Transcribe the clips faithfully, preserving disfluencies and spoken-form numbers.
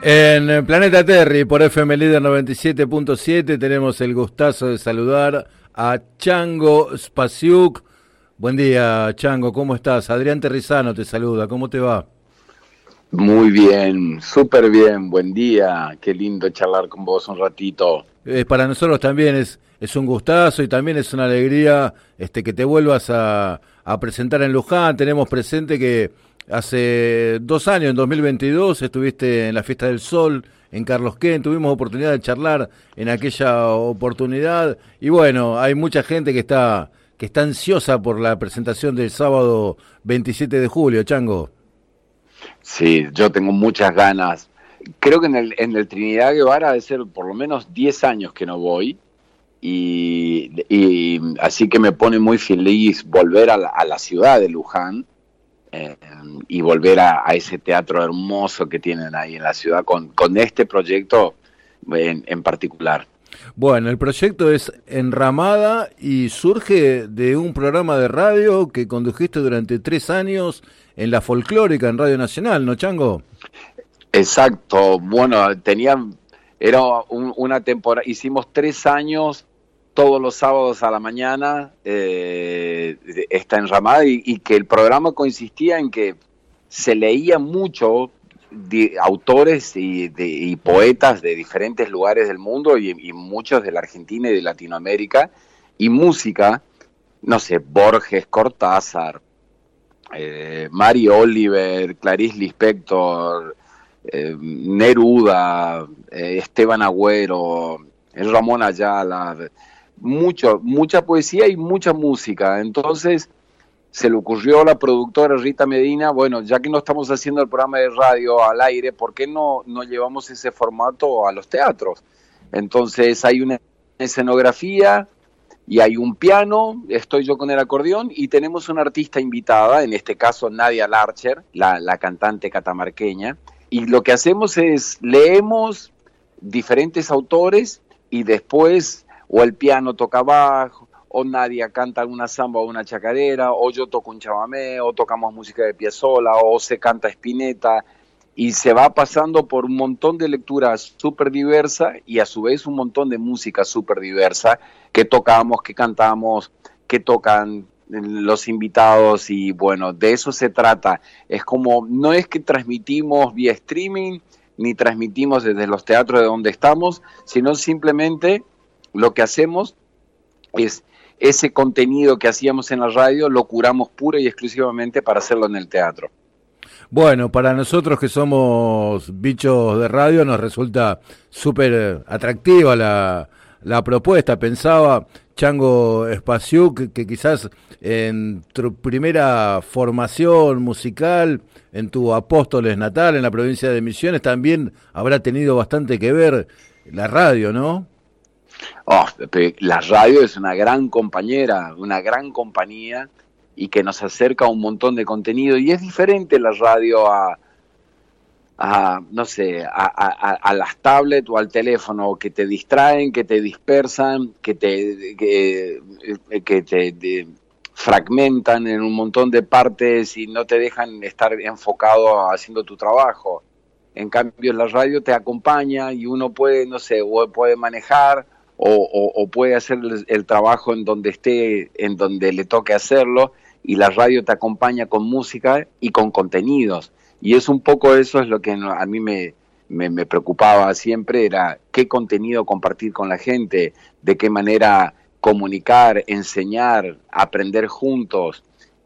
En el Planeta Terry por F M Líder noventa y siete punto siete tenemos el gustazo de saludar a Chango Spasiuk. Buen día, Chango, ¿cómo estás? Adrián Terrizano te saluda, ¿cómo te va? Muy bien, súper bien, buen día, qué lindo charlar con vos un ratito. Eh, para nosotros también es, es un gustazo y también es una alegría este, que te vuelvas a, a presentar en Luján. Tenemos presente que hace dos años, en dos mil veintidós, estuviste en la Fiesta del Sol en Carlos Quén. Tuvimos oportunidad de charlar en aquella oportunidad y bueno, hay mucha gente que está, que está ansiosa por la presentación del sábado veintisiete de julio, Chango. Sí, yo tengo muchas ganas. Creo que en el, en el Trinidad Guevara debe ser por lo menos diez años que no voy y, y así que me pone muy feliz volver a la, a la ciudad de Luján eh, y volver a, a ese teatro hermoso que tienen ahí en la ciudad con, con este proyecto en, en particular. Bueno, el proyecto es Enramada y surge de un programa de radio que condujiste durante tres años en la Folclórica en Radio Nacional, ¿no, Chango? Exacto, bueno, tenían, era un, una temporada, hicimos tres años todos los sábados a la mañana eh, esta enramada y, y que el programa consistía en que se leía mucho de autores y, de, y poetas de diferentes lugares del mundo y, y muchos de la Argentina y de Latinoamérica y música, no sé, Borges, Cortázar, eh, Mary Oliver, Clarice Lispector, eh, Neruda, eh, Esteban Agüero, Ramón Ayala, mucho, mucha poesía y mucha música. Entonces se le ocurrió a la productora Rita Medina, bueno, ya que no estamos haciendo el programa de radio al aire, ¿por qué no, no llevamos ese formato a los teatros? Entonces hay una escenografía y hay un piano, estoy yo con el acordeón y tenemos una artista invitada, en este caso Nadia Larcher, la, la cantante catamarqueña, y lo que hacemos es leemos diferentes autores y después o el piano toca bajo, o Nadia canta una samba o una chacarera, o yo toco un chamamé, o tocamos música de Piazzolla, o se canta Spinetta, y se va pasando por un montón de lecturas súper diversas y a su vez un montón de música súper diversa que tocamos, que cantamos, que tocan los invitados y bueno, de eso se trata. Es como, no es que transmitimos vía streaming, ni transmitimos desde los teatros de donde estamos, sino simplemente lo que hacemos es ese contenido que hacíamos en la radio, lo curamos pura y exclusivamente para hacerlo en el teatro. Bueno, para nosotros que somos bichos de radio nos resulta súper atractiva la, la propuesta. Pensaba, Chango Spasiuk, que, que quizás en tu primera formación musical, en tu Apóstoles natal, en la provincia de Misiones, también habrá tenido bastante que ver la radio, ¿no? Oh, la radio es una gran compañera, una gran compañía y que nos acerca a un montón de contenido y es diferente la radio a, a no sé, a, a, a las tablets o al teléfono que te distraen, que te dispersan, que te, que, que te de, fragmentan en un montón de partes y no te dejan estar enfocado haciendo tu trabajo. En cambio la radio te acompaña y uno puede, no sé, o puede manejar o, o, o puede hacer el, el trabajo en donde esté, en donde le toque hacerlo, y la radio te acompaña con música y con contenidos. Y es un poco eso es lo que a mí me, me, me preocupaba siempre, era qué contenido compartir con la gente, de qué manera comunicar, enseñar, aprender juntos.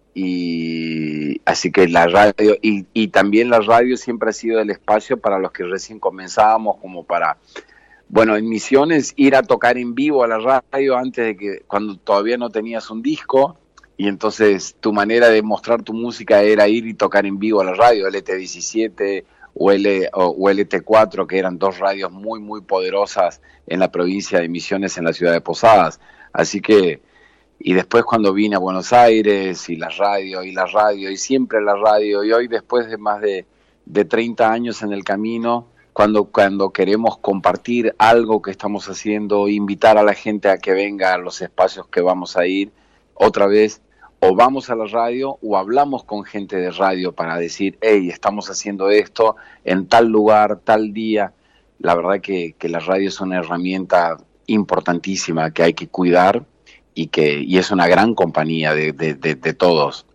Y así que la radio, y, y también la radio siempre ha sido el espacio para los que recién comenzábamos, como para, bueno, en Misiones ir a tocar en vivo a la radio antes de que, cuando todavía no tenías un disco, y entonces tu manera de mostrar tu música era ir y tocar en vivo a la radio, L T diecisiete o, L, o, o L T cuatro, que eran dos radios muy, muy poderosas en la provincia de Misiones, en la ciudad de Posadas. Así que, y después cuando vine a Buenos Aires, y la radio, y la radio, y siempre la radio, y hoy después de más de, de treinta años en el camino, cuando, cuando queremos compartir algo que estamos haciendo, invitar a la gente a que venga a los espacios que vamos a ir, otra vez, o vamos a la radio o hablamos con gente de radio para decir, hey, estamos haciendo esto en tal lugar, tal día. La verdad que, que la radio es una herramienta importantísima que hay que cuidar y que y es una gran compañía de, de, de, de todos.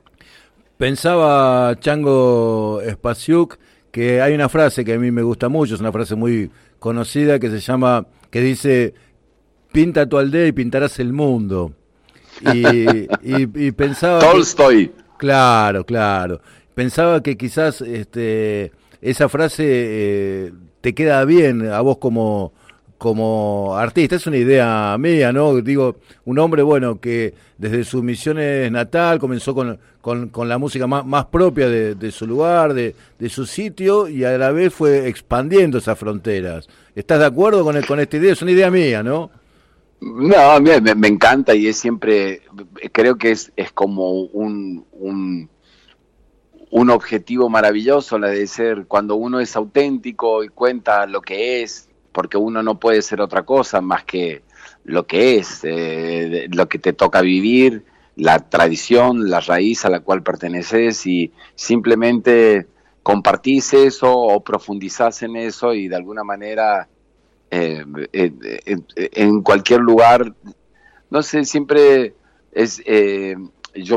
Pensaba Chango Spasiuk que hay una frase que a mí me gusta mucho, es una frase muy conocida que se llama, que dice, pinta tu aldea y pintarás el mundo. Y, y, y pensaba... Tolstoy. Que, claro, claro. Pensaba que quizás este, esa frase eh, te queda bien a vos como... como artista, es una idea mía, ¿no? Digo, un hombre, bueno, que desde su Misiones natal comenzó con, con, con la música más, más propia de, de su lugar, de, de su sitio, y a la vez fue expandiendo esas fronteras. ¿Estás de acuerdo con, el, con esta idea? Es una idea mía, ¿no? No, me, me encanta y es siempre, creo que es, es como un, un, un objetivo maravilloso, la de ser, cuando uno es auténtico y cuenta lo que es, porque uno no puede ser otra cosa más que lo que es, eh, lo que te toca vivir, la tradición, la raíz a la cual perteneces, y simplemente compartís eso o profundizás en eso y de alguna manera eh, eh, eh, en cualquier lugar, no sé, siempre es, eh, yo...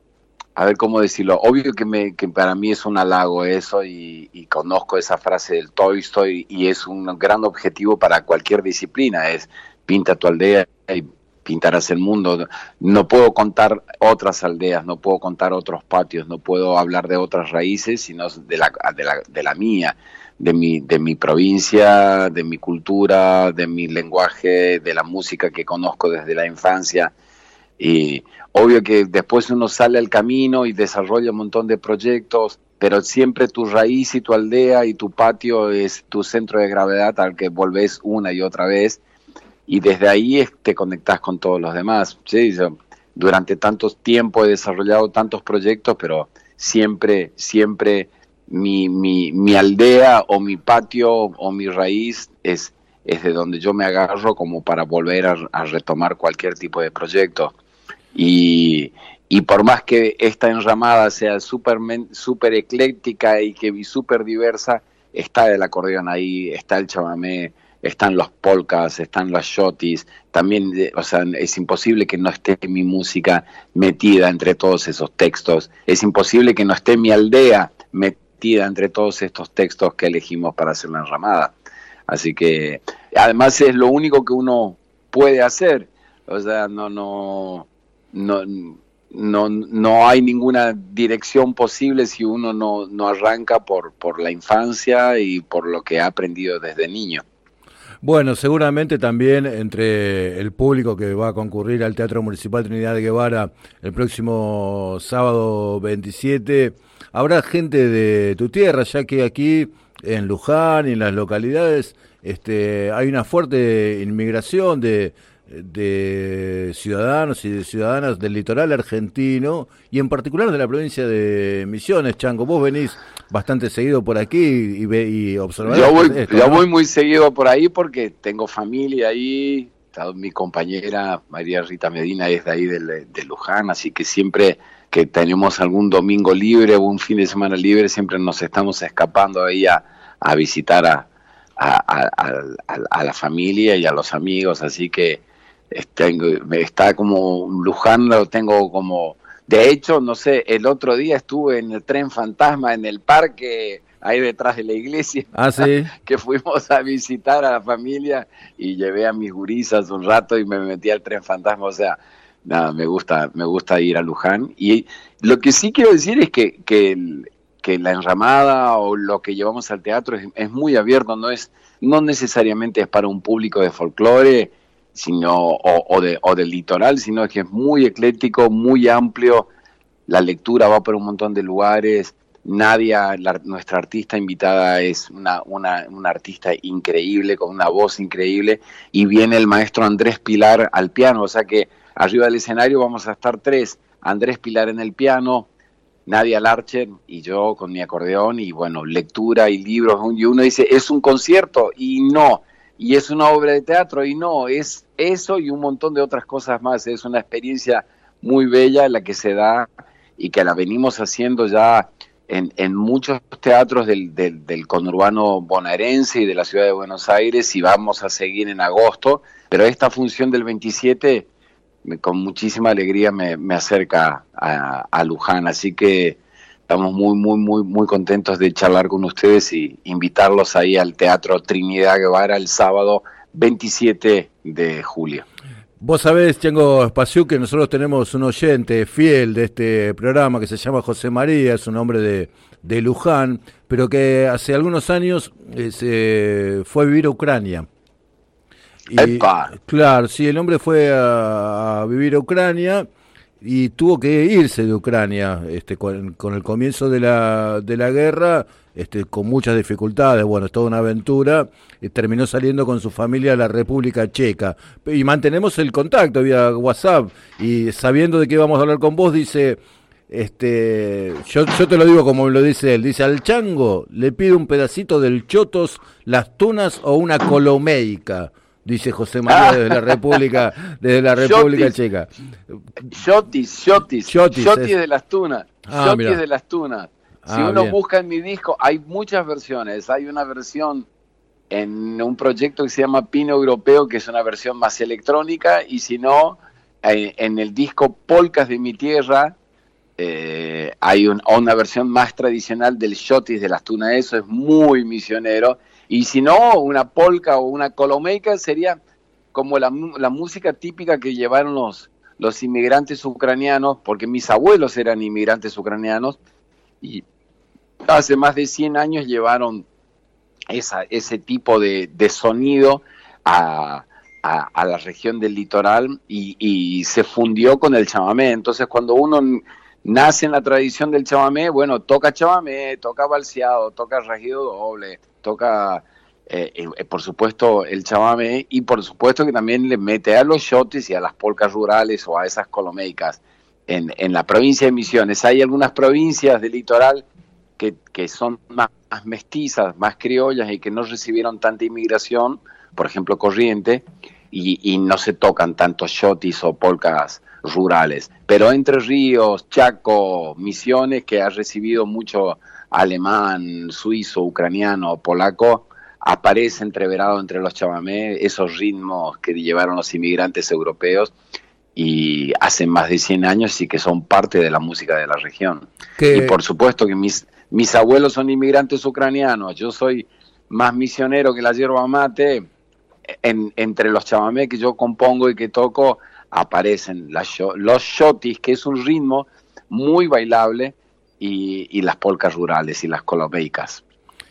A ver cómo decirlo, obvio que, me, que para mí es un halago eso y, y conozco esa frase del Tolstoy y es un gran objetivo para cualquier disciplina, es pinta tu aldea y pintarás el mundo. No puedo contar otras aldeas, no puedo contar otros patios, no puedo hablar de otras raíces, sino de la, de la, de la mía, de mi, de mi provincia, de mi cultura, de mi lenguaje, de la música que conozco desde la infancia. Y obvio que después uno sale al camino y desarrolla un montón de proyectos, pero siempre tu raíz y tu aldea y tu patio es tu centro de gravedad al que volvés una y otra vez, y desde ahí te conectás con todos los demás. Sí, yo durante tanto tiempo he desarrollado tantos proyectos, pero siempre, siempre mi, mi, mi aldea o mi patio o mi raíz es, es de donde yo me agarro como para volver a, a retomar cualquier tipo de proyecto. Y, y por más que esta enramada sea súper super ecléctica y que súper diversa, está el acordeón ahí, está el chamamé, están los polkas, están las shotis, también, o sea, es imposible que no esté mi música metida entre todos esos textos, es imposible que no esté mi aldea metida entre todos estos textos que elegimos para hacer la enramada. Así que, además es lo único que uno puede hacer, o sea, no, no... No, no, no hay ninguna dirección posible si uno no, no arranca por, por la infancia y por lo que ha aprendido desde niño. Bueno, seguramente también entre el público que va a concurrir al Teatro Municipal Trinidad de Guevara el próximo sábado veintisiete, habrá gente de tu tierra, ya que aquí en Luján y en las localidades este, hay una fuerte inmigración de de ciudadanos y de ciudadanas del litoral argentino y en particular de la provincia de Misiones. Chango, vos venís bastante seguido por aquí y, ve, y observás. Yo voy, esto, yo ¿no? voy muy seguido por ahí porque tengo familia ahí, mi compañera María Rita Medina es de ahí de, de Luján, así que siempre que tenemos algún domingo libre o un fin de semana libre, siempre nos estamos escapando ahí a, a visitar a, a, a, a, a la familia y a los amigos, así que Tengo, está como Luján, lo tengo como, de hecho, no sé, el otro día estuve en el tren fantasma en el parque, ahí detrás de la iglesia, ¿Ah, sí? que fuimos a visitar a la familia y llevé a mis gurisas un rato y me metí al tren fantasma, o sea, nada, me gusta, me gusta ir a Luján. Y lo que sí quiero decir es que, que, que la enramada o lo que llevamos al teatro es, es muy abierto, no es, no necesariamente es para un público de folclore, sino o, o, de, o del litoral, sino que es muy ecléctico, muy amplio, la lectura va por un montón de lugares. Nadia, la, nuestra artista invitada, es una, una, una artista increíble, con una voz increíble, y viene el maestro Andrés Pilar al piano, o sea que arriba del escenario vamos a estar tres, Andrés Pilar en el piano, Nadia Larcher y yo con mi acordeón, y bueno, lectura y libros, y uno dice, ¿es un concierto? Y no, y es una obra de teatro, y no, es eso y un montón de otras cosas más, es una experiencia muy bella la que se da y que la venimos haciendo ya en, en muchos teatros del, del, del conurbano bonaerense y de la ciudad de Buenos Aires, y vamos a seguir en agosto, pero esta función del veintisiete me, con muchísima alegría me, me acerca a, a Luján, así que estamos muy, muy, muy, muy contentos de charlar con ustedes y invitarlos ahí al Teatro Trinidad Guevara el sábado veintisiete de julio. Vos sabés, Chango Espaciú, que nosotros tenemos un oyente fiel de este programa que se llama José María, es un hombre de, de Luján, pero que hace algunos años eh, se fue a vivir a Ucrania. Y, ¡Epa! Claro, sí, el hombre fue a, a vivir a Ucrania y tuvo que irse de Ucrania este, con, con el comienzo de la, de la guerra, este, con muchas dificultades, bueno, es toda una aventura, y terminó saliendo con su familia a la República Checa. Y mantenemos el contacto vía WhatsApp, y sabiendo de que íbamos a hablar con vos, dice, este, yo, yo te lo digo como lo dice él, dice, al chango le pido un pedacito del chotos, las tunas o una colomeica. Dice José María desde la República, desde la República Checa. Shotis, Shotis, Shotis, Shotis es... de las Tunas, ah, Shotis mirá. de las Tunas. Si Ah, uno bien. busca en mi disco, hay muchas versiones. Hay una versión en un proyecto que se llama Pino Europeo, que es una versión más electrónica, y si no, eh, en el disco Polcas de mi Tierra, eh, hay un, una versión más tradicional del Shotis de las Tunas. Eso es muy misionero. Y si no, una polca o una colomeica sería como la, la música típica que llevaron los, los inmigrantes ucranianos, porque mis abuelos eran inmigrantes ucranianos, y hace más de cien años llevaron esa, ese tipo de, de sonido a, a, a la región del litoral y, y se fundió con el chamamé. Entonces, cuando uno nace en la tradición del chamamé, bueno, toca chamamé, toca balseado, toca regido doble, toca, eh, eh, por supuesto, el chamamé, y por supuesto que también le mete a los shotis y a las polcas rurales o a esas colomeicas. En, en la provincia de Misiones hay algunas provincias del litoral que, que son más, más mestizas, más criollas y que no recibieron tanta inmigración, por ejemplo Corriente, y, y no se tocan tantos shotis o polcas rurales. Pero Entre Ríos, Chaco, Misiones, que ha recibido mucho alemán, suizo, ucraniano, polaco, aparece entreverado entre los chamamé esos ritmos que llevaron los inmigrantes europeos y hace más de cien años y que son parte de la música de la región. ¿Qué? Y por supuesto que mis, mis abuelos son inmigrantes ucranianos, yo soy más misionero que la yerba mate, en, entre los chamamé que yo compongo y que toco aparecen las, los shotis, que es un ritmo muy bailable, y, y las polcas rurales y las colomeicas.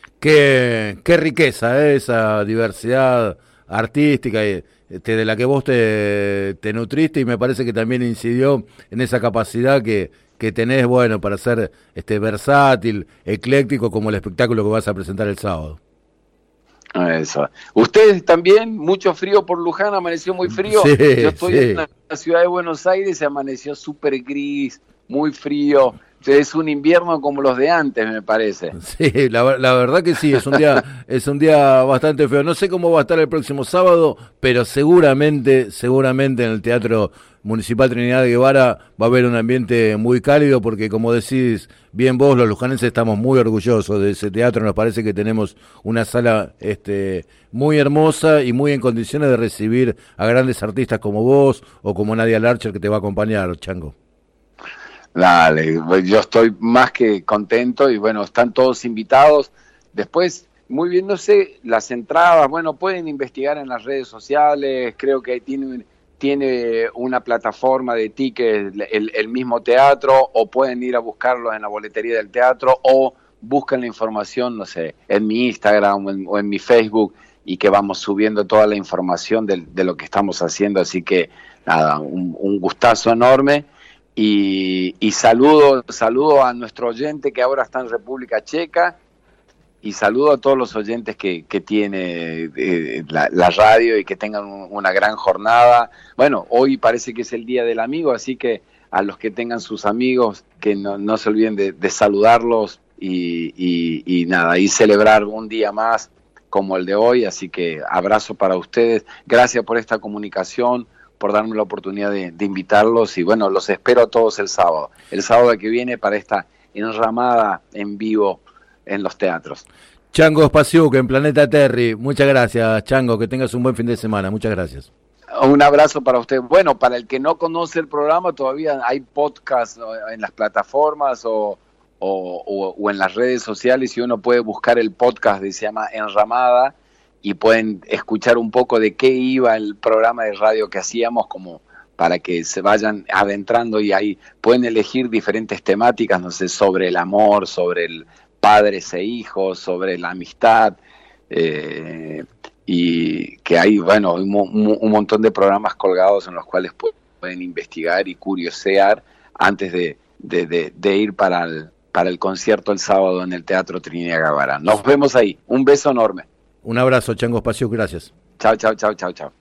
Qué, qué riqueza, ¿eh? Esa diversidad artística y, este, de la que vos te, te nutriste, y me parece que también incidió en esa capacidad que, que tenés, bueno, para ser este, versátil, ecléctico, como el espectáculo que vas a presentar el sábado. Eso. Ustedes también, mucho frío por Luján, amaneció muy frío. Sí, yo estoy sí. en la ciudad de Buenos Aires y amaneció súper gris, muy frío. Es un invierno como los de antes, me parece. Sí, la, la verdad que sí, es un día es un día bastante feo. No sé cómo va a estar el próximo sábado, pero seguramente, seguramente en el Teatro Municipal Trinidad Guevara va a haber un ambiente muy cálido, porque como decís bien vos, los lujanenses estamos muy orgullosos de ese teatro. Nos parece que tenemos una sala este, muy hermosa y muy en condiciones de recibir a grandes artistas como vos o como Nadia Larcher, que te va a acompañar, Chango. Dale, yo estoy más que contento y bueno, están todos invitados. Después, muy bien, no sé, las entradas, bueno, pueden investigar en las redes sociales, creo que tiene, tiene una plataforma de tickets el, el mismo teatro, o pueden ir a buscarlo en la boletería del teatro, o buscan la información, no sé, en mi Instagram o en, o en mi Facebook, y que vamos subiendo toda la información de, de lo que estamos haciendo. Así que nada, un, un gustazo enorme. Y, y saludo, saludo a nuestro oyente que ahora está en República Checa, y saludo a todos los oyentes que, que tiene eh, la, la radio, y que tengan un, una gran jornada. Bueno, hoy parece que es el Día del Amigo, así que a los que tengan sus amigos, que no, no se olviden de, de saludarlos y, y, y nada, y celebrar un día más como el de hoy. Así que abrazo para ustedes, gracias por esta comunicación. por darme la oportunidad de, de invitarlos y bueno, los espero a todos el sábado, el sábado que viene para esta enramada en vivo en los teatros. Chango Spasiuk en Planeta Terry, muchas gracias Chango, que tengas un buen fin de semana, muchas gracias. Un abrazo para usted. Bueno, para el que no conoce el programa, todavía hay podcast en las plataformas o, o, o, o en las redes sociales y uno puede buscar el podcast que se llama Enramada y pueden escuchar un poco de qué iba el programa de radio que hacíamos, como para que se vayan adentrando, y ahí pueden elegir diferentes temáticas, no sé, sobre el amor, sobre el padres e hijos, sobre la amistad, eh, y que hay, bueno, un, un montón de programas colgados en los cuales pueden investigar y curiosear antes de, de, de, de ir para el, para el concierto el sábado en el Teatro Trinidad Guevara. Nos vemos ahí. Un beso enorme. Un abrazo, Chango Spasiuk, gracias. Chao, chao, chao, chao, chao.